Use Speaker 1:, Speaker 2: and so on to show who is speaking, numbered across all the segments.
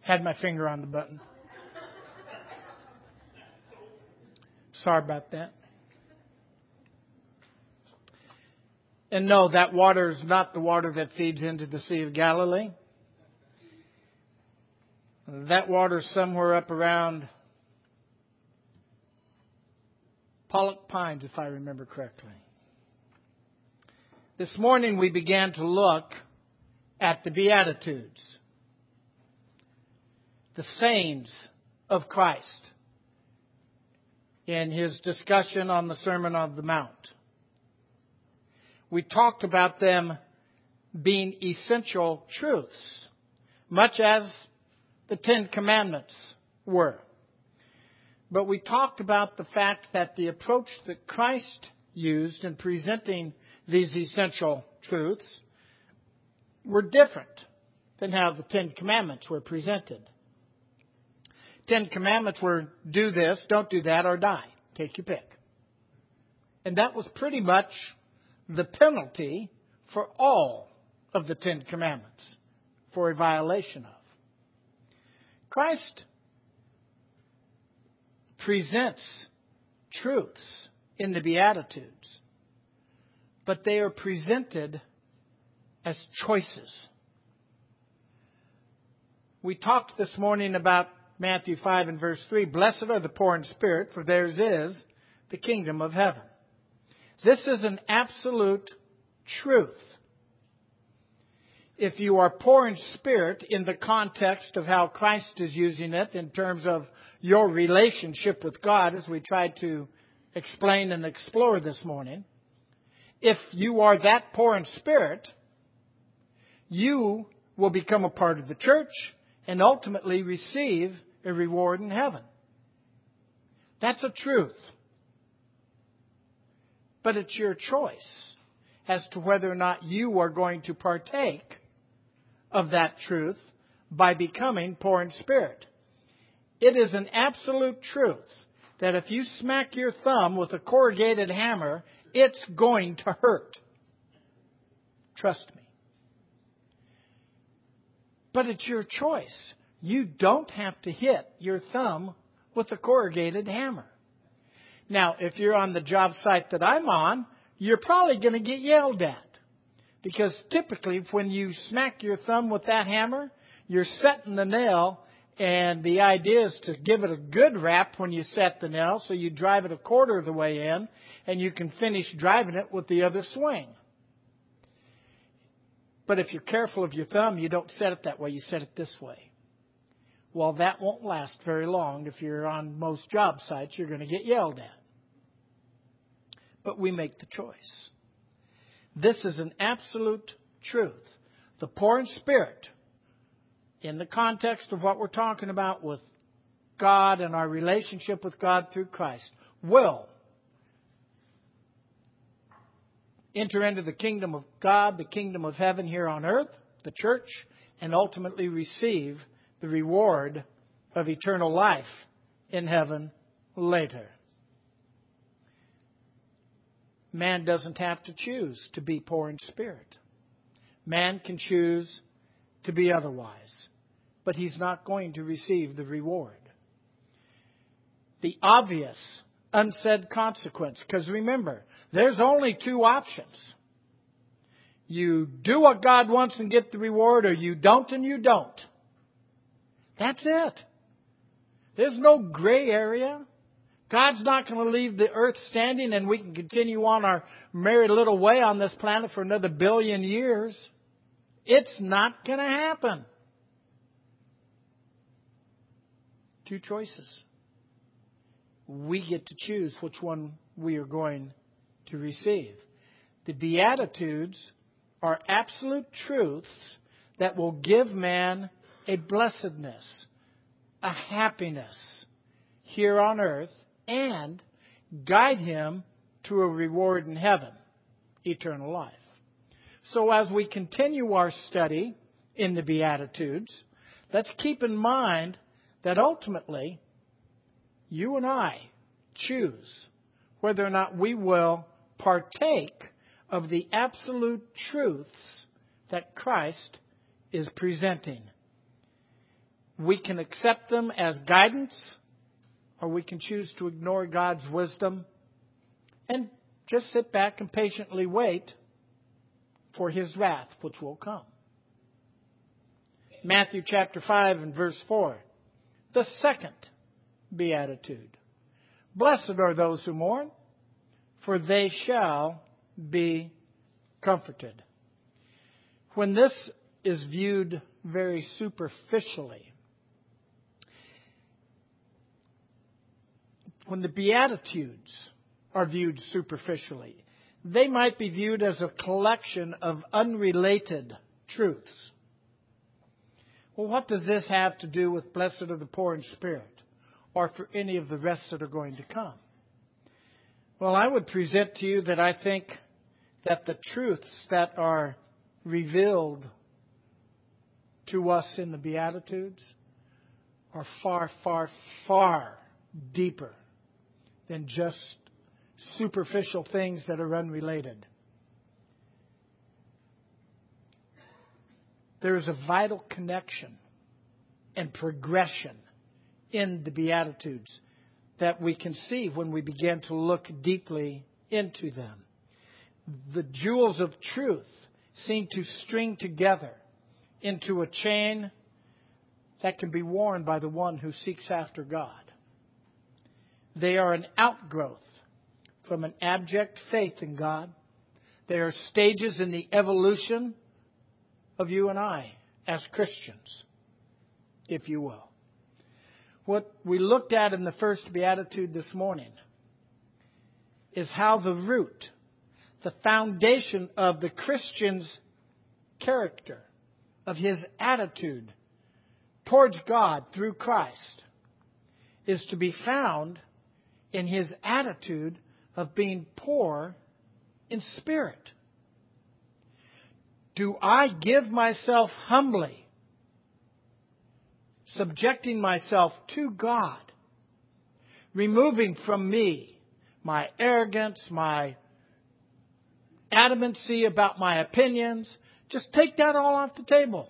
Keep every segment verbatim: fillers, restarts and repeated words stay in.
Speaker 1: Had my finger on the button. Sorry about that. And no, that water is not the water that feeds into the Sea of Galilee. That water is somewhere up around Pollock Pines, if I remember correctly. This morning we began to look at the Beatitudes, the sayings of Christ in His discussion on the Sermon on the Mount. We talked about them being essential truths, much as the Ten Commandments were. But we talked about the fact that the approach that Christ used in presenting these essential truths were different than how the Ten Commandments were presented. Ten Commandments were do this, don't do that, or die. Take your pick. And that was pretty much the penalty for all of the Ten Commandments for a violation of. Christ presents truths in the Beatitudes, but they are presented as choices. We talked this morning about Matthew five and verse three. Blessed are the poor in spirit, for theirs is the kingdom of heaven. This is an absolute truth. If you are poor in spirit in the context of how Christ is using it in terms of your relationship with God, as we tried to explain and explore this morning, if you are that poor in spirit, you will become a part of the church and ultimately receive a reward in heaven. That's a truth. But it's your choice as to whether or not you are going to partake of that truth by becoming poor in spirit. It is an absolute truth that if you smack your thumb with a corrugated hammer, it's going to hurt. Trust me. But it's your choice. You don't have to hit your thumb with a corrugated hammer. Now, if you're on the job site that I'm on, you're probably going to get yelled at. Because typically when you smack your thumb with that hammer, you're setting the nail, and the idea is to give it a good rap when you set the nail, so you drive it a quarter of the way in, and you can finish driving it with the other swing. But if you're careful of your thumb, you don't set it that way, you set it this way. Well, that won't last very long. If you're on most job sites, you're going to get yelled at. But we make the choice. This is an absolute truth. The poor in spirit, in the context of what we're talking about with God and our relationship with God through Christ, will enter into the kingdom of God, the kingdom of heaven here on earth, the church, and ultimately receive the reward of eternal life in heaven later. Man doesn't have to choose to be poor in spirit. Man can choose to be otherwise, but he's not going to receive the reward. The obvious, unsaid consequence, because remember, there's only two options. You do what God wants and get the reward, or you don't and you don't. That's it. There's no gray area. God's not going to leave the earth standing and we can continue on our merry little way on this planet for another billion years. It's not going to happen. Two choices. We get to choose which one we are going to receive. The Beatitudes are absolute truths that will give man a blessedness, a happiness here on earth, and guide him to a reward in heaven, eternal life. So as we continue our study in the Beatitudes, let's keep in mind that ultimately you and I choose whether or not we will partake of the absolute truths that Christ is presenting. We can accept them as guidance, or we can choose to ignore God's wisdom and just sit back and patiently wait for His wrath, which will come. Matthew chapter five and verse four. The second beatitude. Blessed are those who mourn, for they shall be comforted. When this is viewed very superficially, when the Beatitudes are viewed superficially, they might be viewed as a collection of unrelated truths. Well, what does this have to do with blessed are the poor in spirit, or for any of the rest that are going to come? Well, I would present to you that I think that the truths that are revealed to us in the Beatitudes are far, far, far deeper than just superficial things that are unrelated. There is a vital connection and progression in the Beatitudes that we can see when we begin to look deeply into them. The jewels of truth seem to string together into a chain that can be worn by the one who seeks after God. They are an outgrowth from an abject faith in God. They are stages in the evolution of you and I as Christians, if you will. What we looked at in the first beatitude this morning is how the root, the foundation of the Christian's character, of his attitude towards God through Christ, is to be found in his attitude of being poor in spirit. Do I give myself humbly, subjecting myself to God, removing from me my arrogance, my adamancy about my opinions? Just take that all off the table.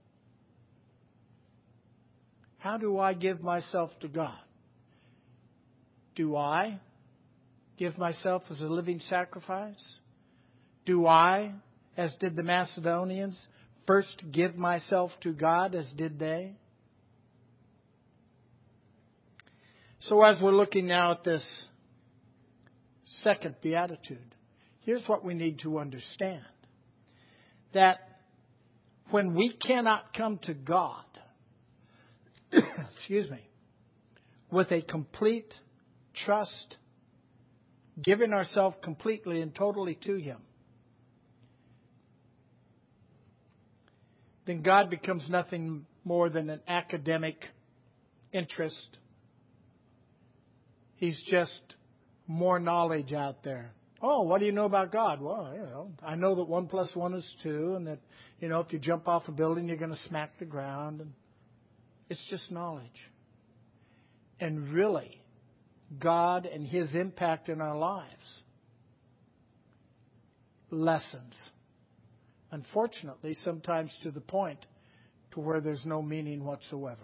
Speaker 1: How do I give myself to God? Do I give myself as a living sacrifice? Do I, as did the Macedonians, first give myself to God as did they? So as we're looking now at this second beatitude, here's what we need to understand. That when we cannot come to God, excuse me, with a complete trust, giving ourselves completely and totally to Him, then God becomes nothing more than an academic interest. He's just more knowledge out there. Oh, what do you know about God? Well, you know, I know that one plus one is two, and that, you know, if you jump off a building, you're going to smack the ground. And it's just knowledge. And really, God and His impact in our lives lessens. Unfortunately, sometimes to the point to where there's no meaning whatsoever.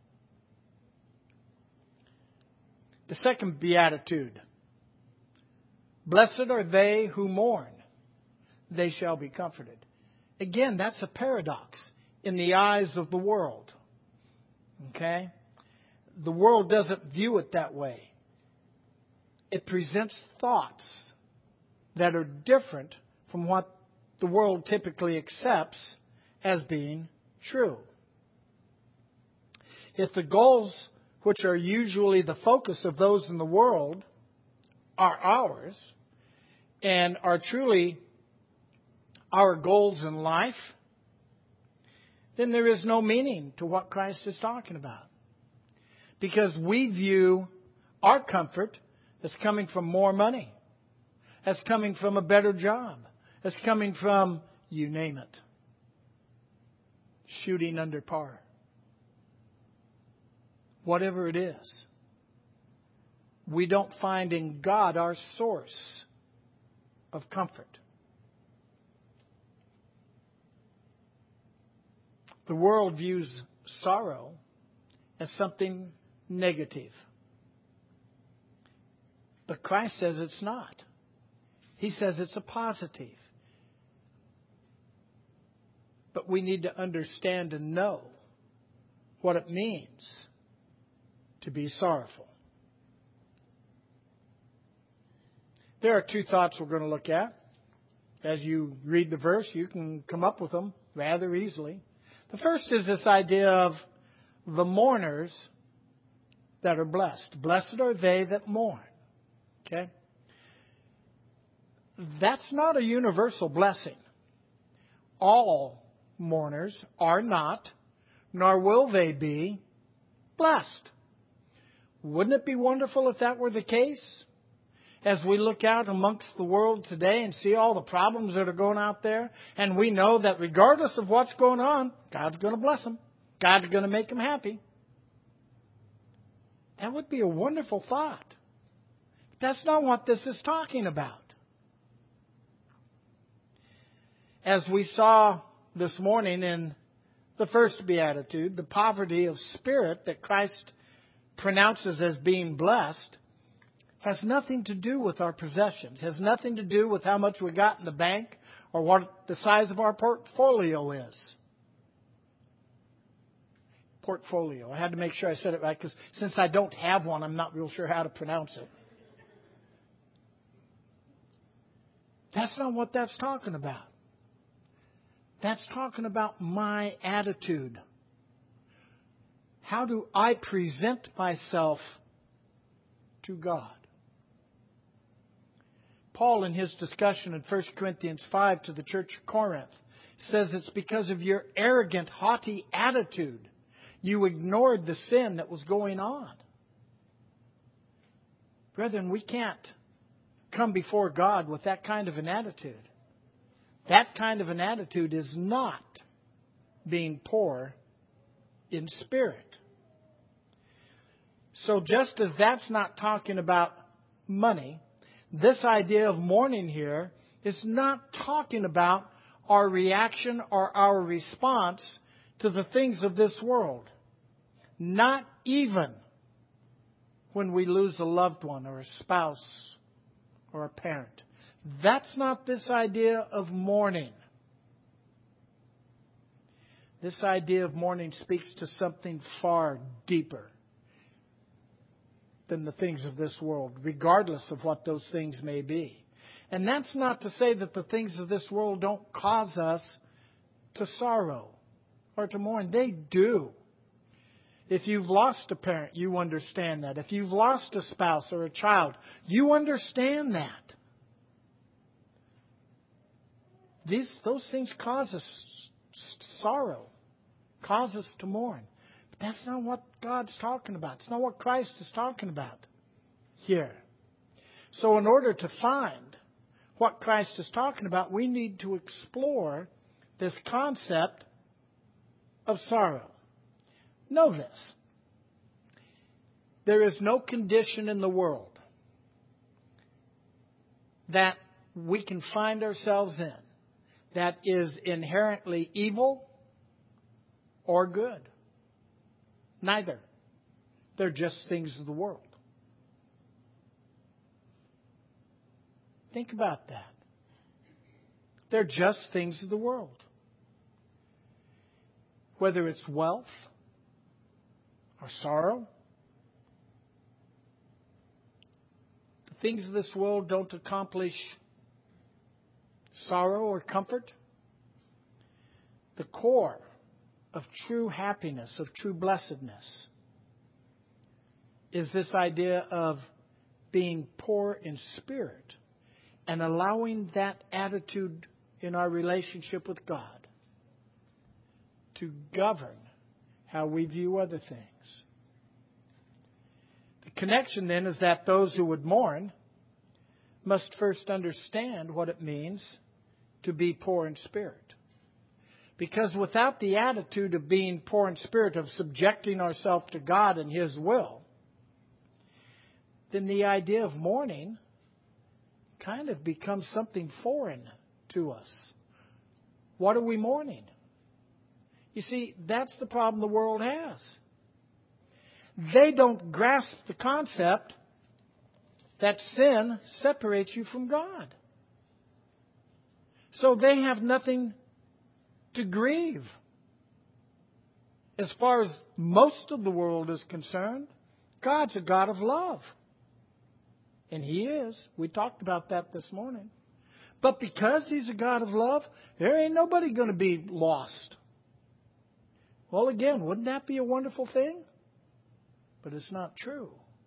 Speaker 1: The second beatitude. Blessed are they who mourn, they shall be comforted. Again, that's a paradox in the eyes of the world. Okay? The world doesn't view it that way. It presents thoughts that are different from what the world typically accepts as being true. If the goals, which are usually the focus of those in the world, are ours and are truly our goals in life, then there is no meaning to what Christ is talking about. Because we view our comfort as coming from more money, as coming from a better job, as coming from, you name it, shooting under par. Whatever it is. We don't find in God our source of comfort. The world views sorrow as something negative. But Christ says it's not. He says it's a positive. But we need to understand and know what it means to be sorrowful. There are two thoughts we're going to look at. As you read the verse, you can come up with them rather easily. The first is this idea of the mourners that are blessed. Blessed are they that mourn. Okay? That's not a universal blessing. All mourners are not, nor will they be, blessed. Wouldn't it be wonderful if that were the case? As we look out amongst the world today and see all the problems that are going out there, and we know that regardless of what's going on, God's going to bless them. God's going to make them happy. That would be a wonderful thought. But that's not what this is talking about. As we saw this morning in the first beatitude, the poverty of spirit that Christ pronounces as being blessed has nothing to do with our possessions, has nothing to do with how much we got in the bank or what the size of our portfolio is. Portfolio. I had to make sure I said it right because since I don't have one, I'm not real sure how to pronounce it. That's not what that's talking about. That's talking about my attitude. How do I present myself to God? Paul, in his discussion in First Corinthians five to the church of Corinth, says it's because of your arrogant, haughty attitude. You ignored the sin that was going on. Brethren, we can't come before God with that kind of an attitude. That kind of an attitude is not being poor in spirit. So just as that's not talking about money, this idea of mourning here is not talking about our reaction or our response to the things of this world. Not even when we lose a loved one or a spouse or a parent. That's not this idea of mourning. This idea of mourning speaks to something far deeper than the things of this world, regardless of what those things may be. And that's not to say that the things of this world don't cause us to sorrow or to mourn. They do. If you've lost a parent, you understand that. If you've lost a spouse or a child, you understand that. These, those things cause us sorrow, cause us to mourn. But that's not what God's talking about. It's not what Christ is talking about here. So in order to find what Christ is talking about, we need to explore this concept of sorrow. Know this. There is no condition in the world that we can find ourselves in that is inherently evil or good. Neither. They're just things of the world. Think about that. They're just things of the world. Whether it's wealth or sorrow, the things of this world don't accomplish sorrow or comfort. The core of true happiness, of true blessedness, is this idea of being poor in spirit and allowing that attitude in our relationship with God to govern how we view other things. The connection then is that those who would mourn must first understand what it means to be poor in spirit. Because without the attitude of being poor in spirit, of subjecting ourselves to God and His will, then the idea of mourning kind of becomes something foreign to us. What are we mourning? You see, that's the problem the world has. They don't grasp the concept that sin separates you from God. So they have nothing to grieve. As far as most of the world is concerned, God's a God of love. And He is. We talked about that this morning. But because He's a God of love, there ain't nobody going to be lost. Well, again, wouldn't that be a wonderful thing? But it's not true.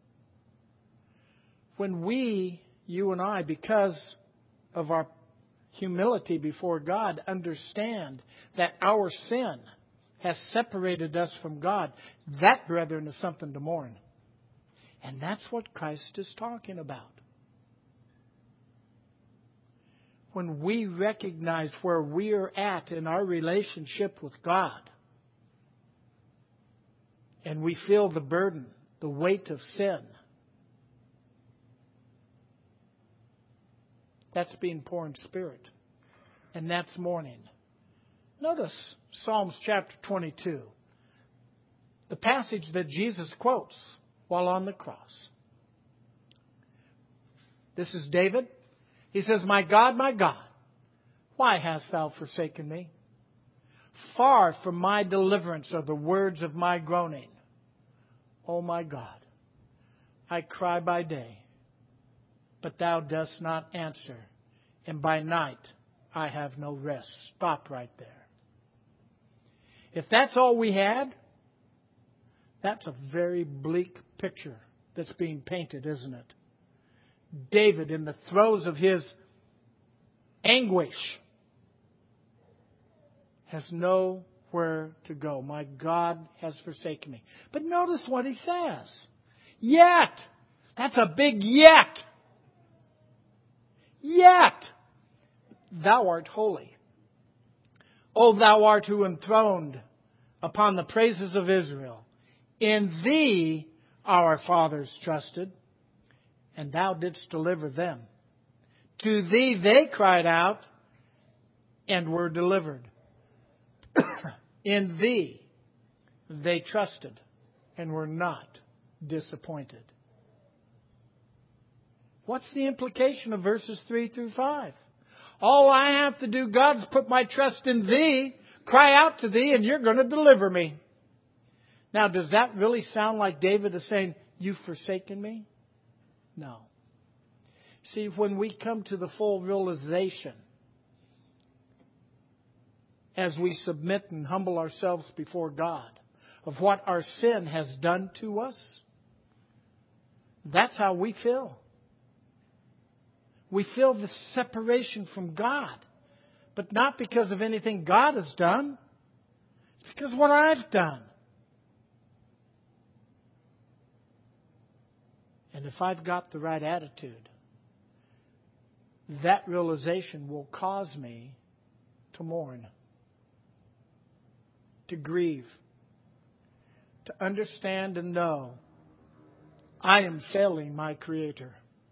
Speaker 1: When we, you and I, because of our humility before God, understand that our sin has separated us from God, that, brethren, is something to mourn. And that's what Christ is talking about. When we recognize where we are at in our relationship with God, and we feel the burden, the weight of sin, that's being poor in spirit. And that's mourning. Notice Psalms chapter twenty-two. The passage that Jesus quotes while on the cross. This is David. He says, "My God, my God, why hast thou forsaken me? Far from my deliverance are the words of my groaning. O my God, I cry by day, but thou dost not answer, and by night I have no rest." Stop right there. If that's all we had, that's a very bleak picture that's being painted, isn't it? David, in the throes of his anguish, has nowhere to go. My God has forsaken me. But notice what he says. Yet. That's a big yet. Yet. Thou art holy. O thou art who enthroned upon the praises of Israel. In thee our fathers trusted, and thou didst deliver them. To thee they cried out, and were delivered. In thee they trusted, and were not disappointed. What's the implication of verses three through five? All I have to do, God, is put my trust in thee, cry out to thee, and you're going to deliver me. Now, does that really sound like David is saying, "You've forsaken me"? No. See, when we come to the full realization, as we submit and humble ourselves before God, of what our sin has done to us, that's how we feel. We feel the separation from God. But not because of anything God has done. It's because of what I've done. And if I've got the right attitude, that realization will cause me to mourn, to grieve, to understand and know I am failing my Creator.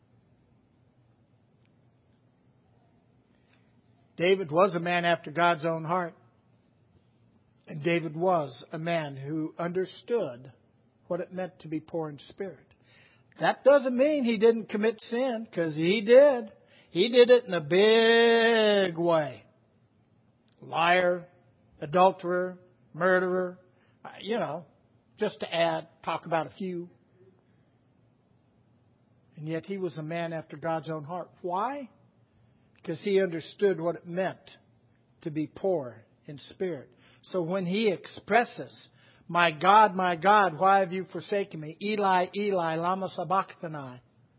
Speaker 1: David was a man after God's own heart. And David was a man who understood what it meant to be poor in spirit. That doesn't mean he didn't commit sin, because he did. He did it in a big way. Liar, adulterer, murderer, you know, just to add, talk about a few. And yet he was a man after God's own heart. Why? Because he understood what it meant to be poor in spirit. So when he expresses, "My God, my God, why have you forsaken me? Eli, Eli, lama sabachthani."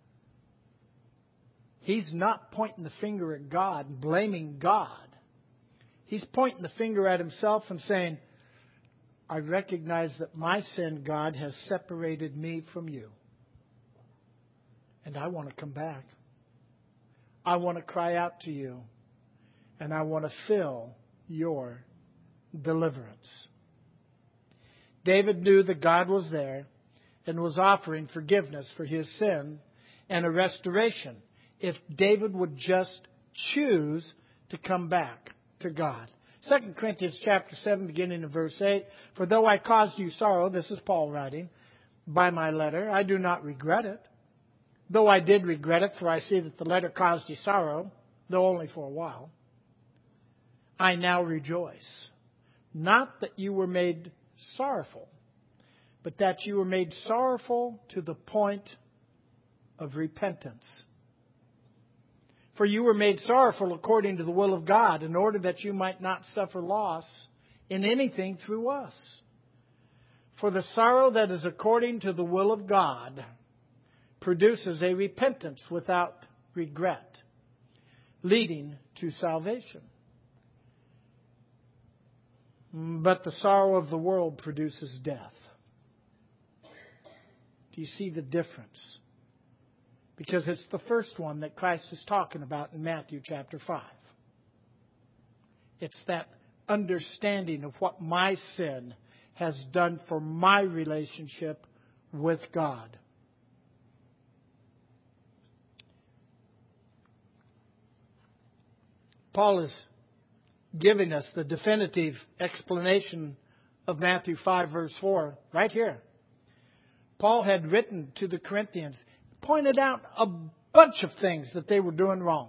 Speaker 1: He's not pointing the finger at God and blaming God. He's pointing the finger at himself and saying, "I recognize that my sin, God, has separated me from you. And I want to come back. I want to cry out to you, and I want to feel your deliverance." David knew that God was there and was offering forgiveness for his sin and a restoration if David would just choose to come back to God. Second Corinthians chapter seven, beginning in verse eight. "For though I caused you sorrow," this is Paul writing, by my letter. I do not regret it, though I did regret it, for I see that the letter caused you sorrow, though only for a while. I now rejoice, not that you were made sorrowful, but that you were made sorrowful to the point of repentance. For you were made sorrowful according to the will of God, in order that you might not suffer loss in anything through us. For the sorrow that is according to the will of God produces a repentance without regret, leading to salvation. But the sorrow of the world produces death. Do you see the difference? Because it's the first one that Christ is talking about in Matthew chapter five. It's that understanding of what my sin has done for my relationship with God. Paul is giving us the definitive explanation of Matthew five, verse four, right here. Paul had written to the Corinthians, pointed out a bunch of things that they were doing wrong.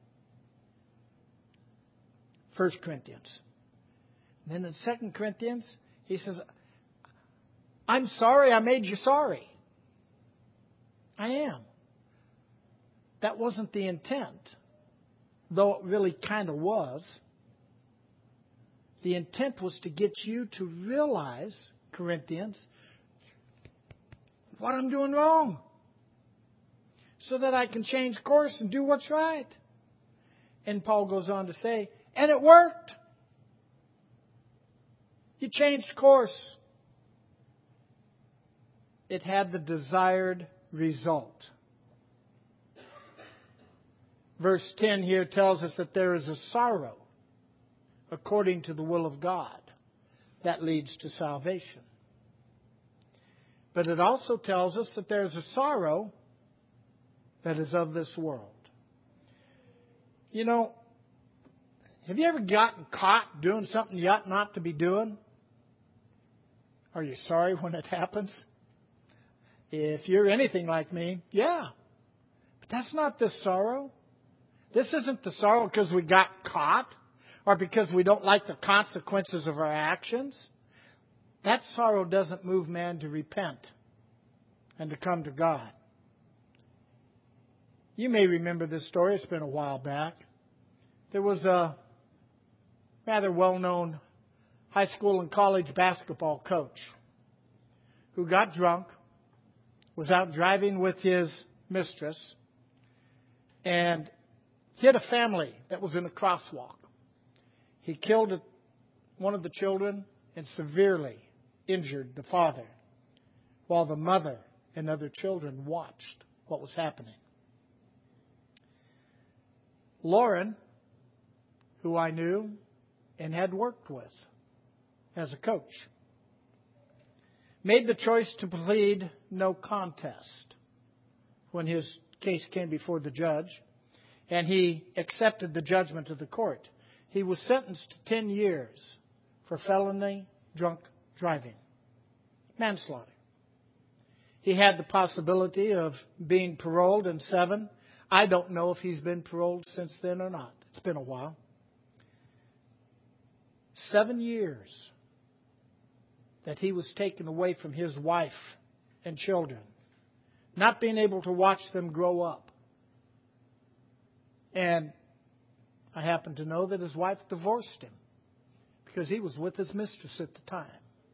Speaker 1: First Corinthians. And then in Second Corinthians, he says, I'm sorry I made you sorry. I am. That wasn't the intent, though it really kind of was. The intent was to get you to realize, Corinthians, what I'm doing wrong, so that I can change course and do what's right. And Paul goes on to say, and it worked. You changed course. It had the desired result. Verse ten here tells us that there is a sorrow according to the will of God that leads to salvation. But it also tells us that there's a sorrow that is of this world. You know, have you ever gotten caught doing something you ought not to be doing? Are you sorry when it happens? If you're anything like me, yeah. But that's not the sorrow. This isn't the sorrow because we got caught or because we don't like the consequences of our actions. That sorrow doesn't move man to repent and to come to God. You may remember this story. It's been a while back. There was a rather well-known high school and college basketball coach who got drunk, was out driving with his mistress, and hit a family that was in a crosswalk. He killed one of the children and severely injured the father, while the mother and other children watched what was happening. Lauren, who I knew and had worked with as a coach, made the choice to plead no contest when his case came before the judge, and he accepted the judgment of the court. He was sentenced to ten years for felony drunk driving, manslaughter. He had the possibility of being paroled in seven. I don't know if he's been paroled since then or not. It's been a while. Seven years that he was taken away from his wife and children, not being able to watch them grow up. And I happen to know that his wife divorced him because he was with his mistress at the time.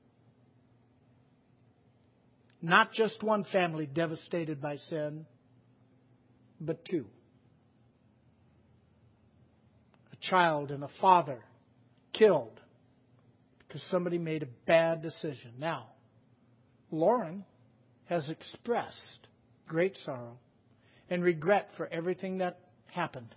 Speaker 1: Not just one family devastated by sin, but two. A child and a father killed because somebody made a bad decision. Now, Lauren has expressed great sorrow and regret for everything that happened.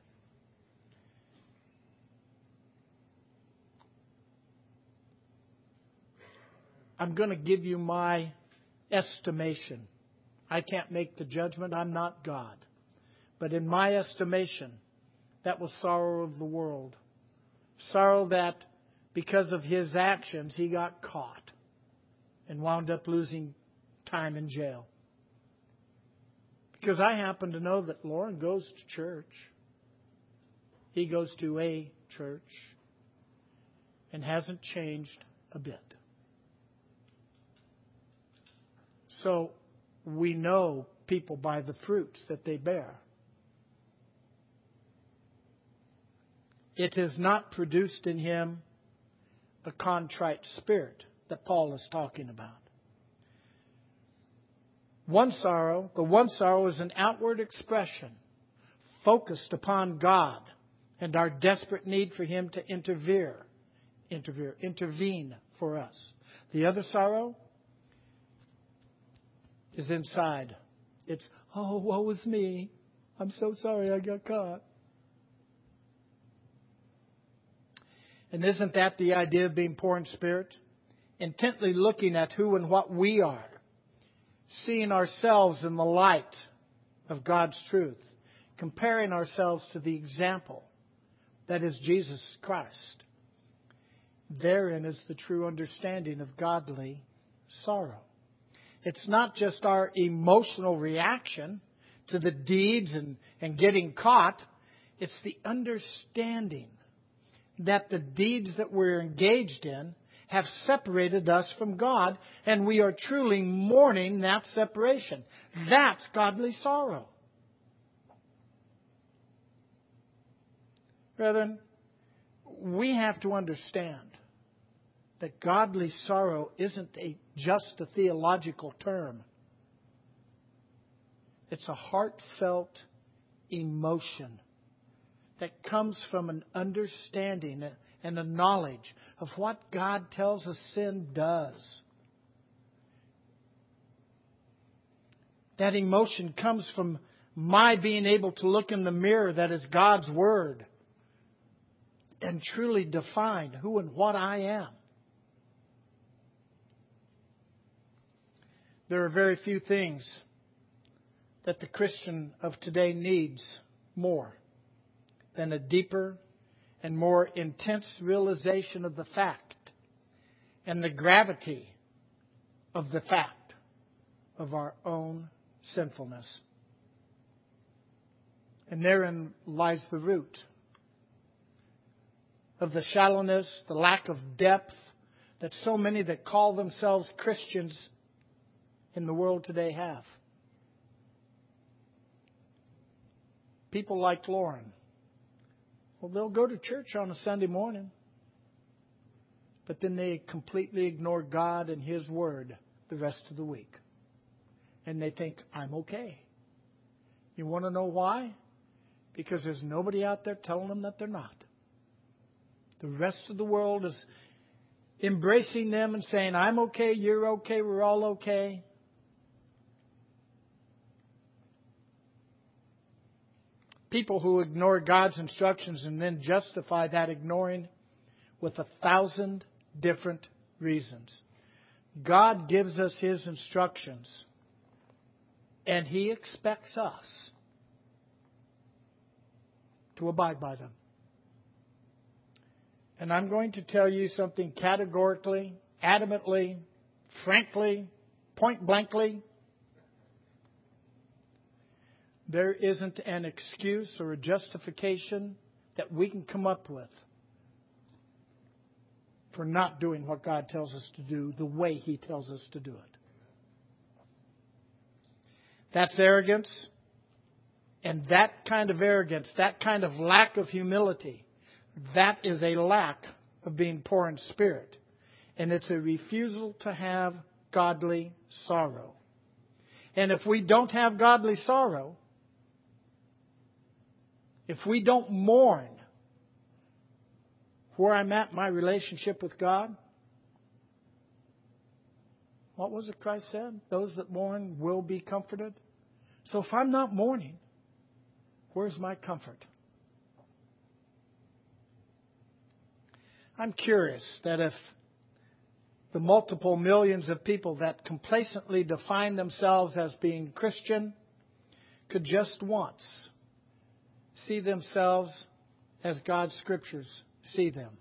Speaker 1: I'm going to give you my estimation. I can't make the judgment. I'm not God. But in my estimation, that was sorrow of the world. Sorrow that because of his actions, he got caught and wound up losing time in jail. Because I happen to know that Lauren goes to church. He goes to a church and hasn't changed a bit. So we know people by the fruits that they bear. It has not produced in him a contrite spirit that Paul is talking about. One sorrow, the one sorrow is an outward expression focused upon God and our desperate need for Him to intervene, intervene, intervene for us. The other sorrow is inside. It's, oh, woe is me. I'm so sorry I got caught. And isn't that the idea of being poor in spirit? Intently looking at who and what we are. Seeing ourselves in the light of God's truth. Comparing ourselves to the example that is Jesus Christ. Therein is the true understanding of godly sorrow. It's not just our emotional reaction to the deeds and, and getting caught. It's the understanding that the deeds that we're engaged in have separated us from God, and we are truly mourning that separation. That's godly sorrow. Brethren, we have to understand that godly sorrow isn't a, just a theological term. It's a heartfelt emotion that comes from an understanding and a knowledge of what God tells us sin does. That emotion comes from my being able to look in the mirror that is God's Word and truly define who and what I am. There are very few things that the Christian of today needs more than a deeper and more intense realization of the fact and the gravity of the fact of our own sinfulness. And therein lies the root of the shallowness, the lack of depth that so many that call themselves Christians in the world today have. People like Lauren. Well, they'll go to church on a Sunday morning, but then they completely ignore God and His Word the rest of the week. And they think, I'm okay. You want to know why? Because there's nobody out there telling them that they're not. The rest of the world is embracing them and saying, I'm okay, you're okay, we're all okay. People who ignore God's instructions and then justify that ignoring with a thousand different reasons. God gives us His instructions, and He expects us to abide by them. And I'm going to tell you something categorically, adamantly, frankly, point blankly. There isn't an excuse or a justification that we can come up with for not doing what God tells us to do the way He tells us to do it. That's arrogance. And that kind of arrogance, that kind of lack of humility, that is a lack of being poor in spirit. And it's a refusal to have godly sorrow. And if we don't have godly sorrow, if we don't mourn where I'm at in my relationship with God, what was it Christ said? Those that mourn will be comforted. So if I'm not mourning, where's my comfort? I'm curious that if the multiple millions of people that complacently define themselves as being Christian could just once see themselves as God's Scriptures see them.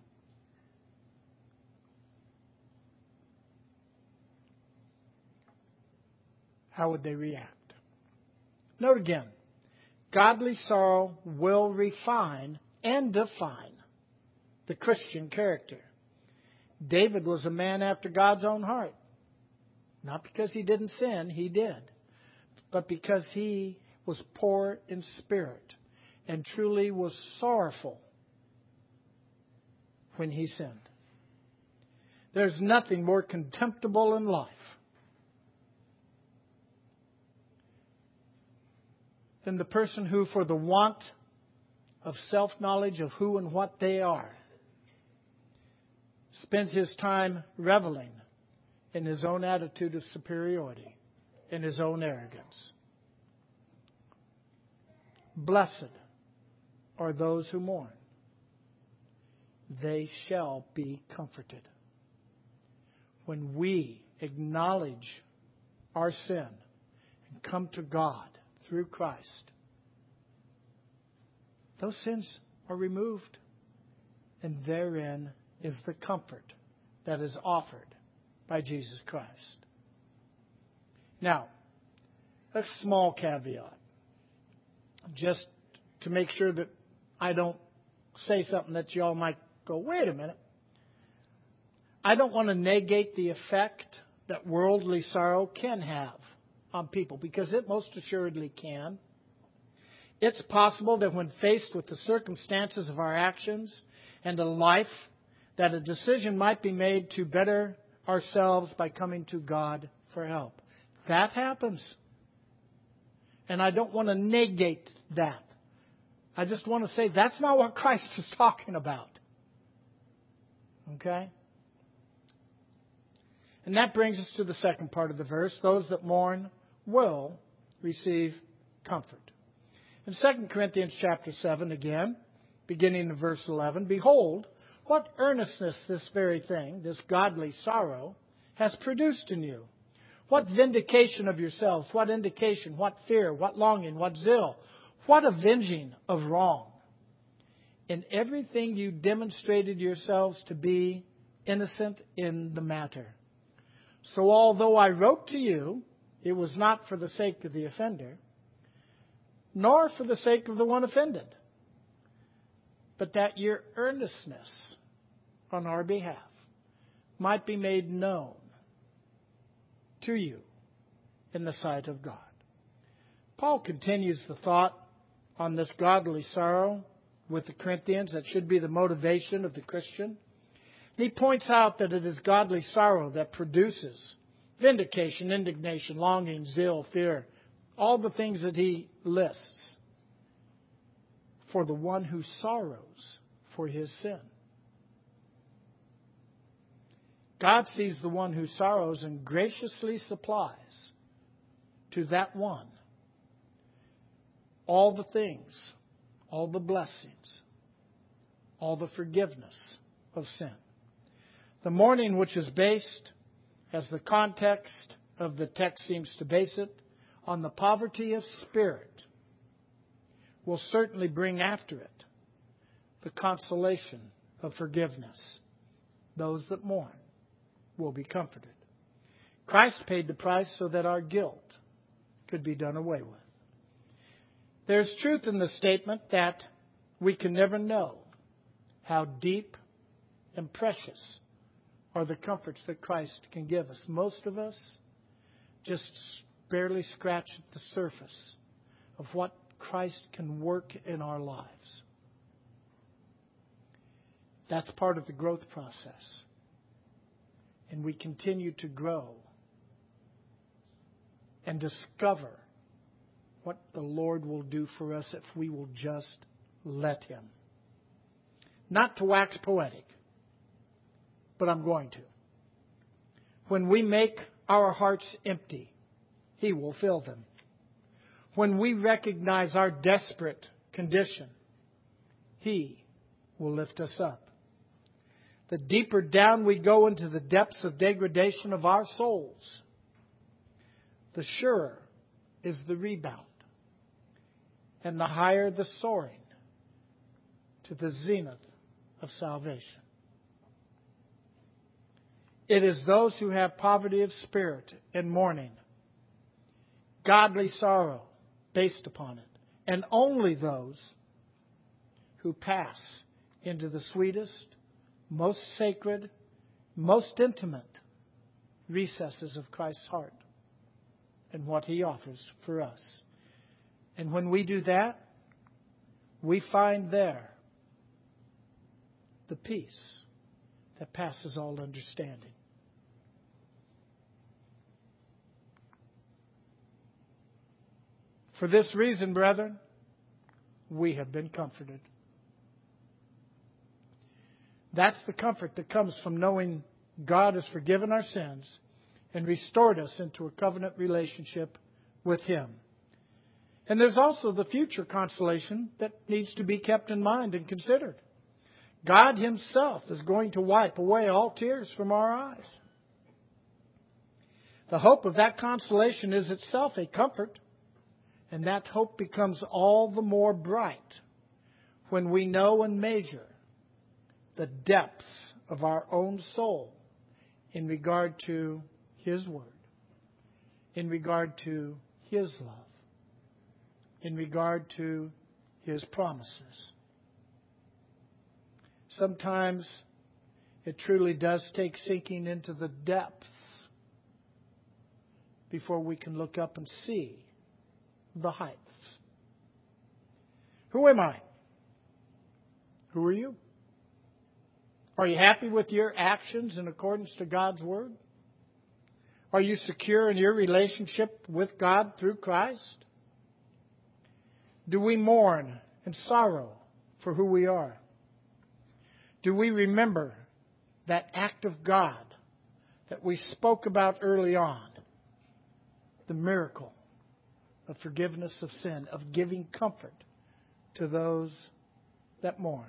Speaker 1: how would they react? Note again, godly sorrow will refine and define the Christian character. David was a man after God's own heart. Not because he didn't sin, he did. But because he was poor in spirit and truly was sorrowful when he sinned. There's nothing more contemptible in life than the person who, for the want of self-knowledge of who and what they are, spends his time reveling in his own attitude of superiority, in his own arrogance. Blessed are those who mourn. They shall be comforted. When we acknowledge our sin and come to God through Christ, those sins are removed, and therein is the comfort that is offered by Jesus Christ. Now, a small caveat, just to make sure that I don't say something that y'all might go, wait a minute. I don't want to negate the effect that worldly sorrow can have on people, because it most assuredly can. It's possible that when faced with the circumstances of our actions and a life, that a decision might be made to better ourselves by coming to God for help. That happens. And I don't want to negate that. I just want to say that's not what Christ is talking about. Okay? And that brings us to the second part of the verse. Those that mourn will receive comfort. In Second Corinthians chapter seven, again, beginning in verse eleven, behold, what earnestness this very thing, this godly sorrow, has produced in you. What vindication of yourselves, what indication, what fear, what longing, what zeal, what avenging of wrong. In everything you demonstrated yourselves to be innocent in the matter. So although I wrote to you, it was not for the sake of the offender, nor for the sake of the one offended, but that your earnestness on our behalf might be made known to you in the sight of God. Paul continues the thought on this godly sorrow with the Corinthians that should be the motivation of the Christian. He points out that it is godly sorrow that produces vindication, indignation, longing, zeal, fear, all the things that he lists for the one who sorrows for his sin. God sees the one who sorrows and graciously supplies to that one all the things, all the blessings, all the forgiveness of sin. The mourning, which is based, as the context of the text seems to base it, on the poverty of spirit, will certainly bring after it the consolation of forgiveness. Those that mourn will be comforted. Christ paid the price so that our guilt could be done away with. There's truth in the statement that we can never know how deep and precious are the comforts that Christ can give us. Most of us just barely scratch the surface of what Christ can work in our lives. That's part of the growth process. And we continue to grow and discover what the Lord will do for us if we will just let Him. Not to wax poetic, but I'm going to. When we make our hearts empty, He will fill them. When we recognize our desperate condition, He will lift us up. The deeper down we go into the depths of degradation of our souls, the surer is the rebound, and the higher the soaring to the zenith of salvation. It is those who have poverty of spirit and mourning godly sorrow based upon it. And only those who pass into the sweetest, most sacred, most intimate recesses of Christ's heart and what He offers for us. And when we do that, we find there the peace that passes all understanding. For this reason, brethren, we have been comforted. That's the comfort that comes from knowing God has forgiven our sins and restored us into a covenant relationship with Him. And there's also the future consolation that needs to be kept in mind and considered. God Himself is going to wipe away all tears from our eyes. The hope of that consolation is itself a comfort, and that hope becomes all the more bright when we know and measure the depths of our own soul in regard to His Word, in regard to His love, in regard to His promises. Sometimes it truly does take sinking into the depths before we can look up and see the heights. Who am I? Who are you? Are you happy with your actions in accordance to God's Word? Are you secure in your relationship with God through Christ? Do we mourn and sorrow for who we are? Do we remember that act of God that we spoke about early on? The miracle of forgiveness of sin, of giving comfort to those that mourn.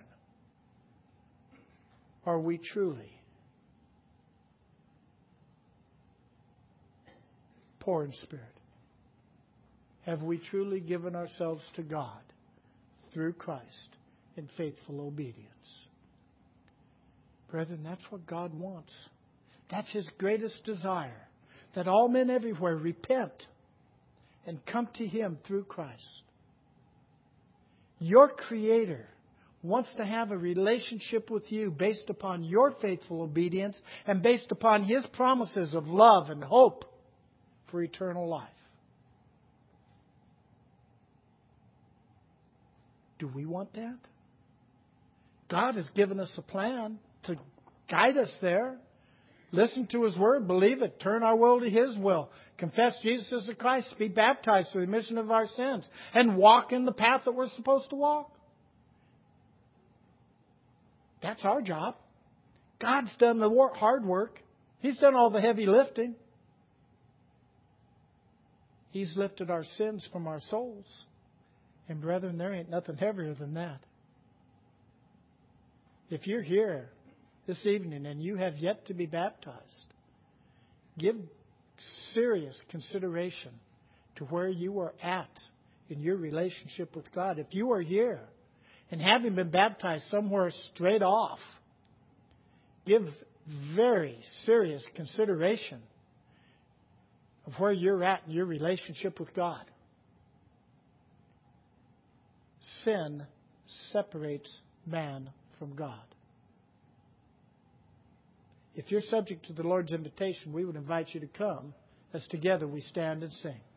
Speaker 1: Are we truly poor in spirit? Have we truly given ourselves to God through Christ in faithful obedience? Brethren, that's what God wants. That's His greatest desire, that all men everywhere repent and come to Him through Christ. Your Creator wants to have a relationship with you based upon your faithful obedience and based upon His promises of love and hope for eternal life. Do we want that? God has given us a plan to guide us there. Listen to His Word, believe it, turn our will to His will, confess Jesus as the Christ, be baptized for the remission of our sins, and walk in the path that we're supposed to walk. That's our job. God's done the work, hard work. He's done all the heavy lifting. He's lifted our sins from our souls. And brethren, there ain't nothing heavier than that. If you're here this evening and you have yet to be baptized, give serious consideration to where you are at in your relationship with God. If you are here and having been baptized somewhere straight off, give very serious consideration of where you're at in your relationship with God. Sin separates man from God. If you're subject to the Lord's invitation, we would invite you to come as together we stand and sing.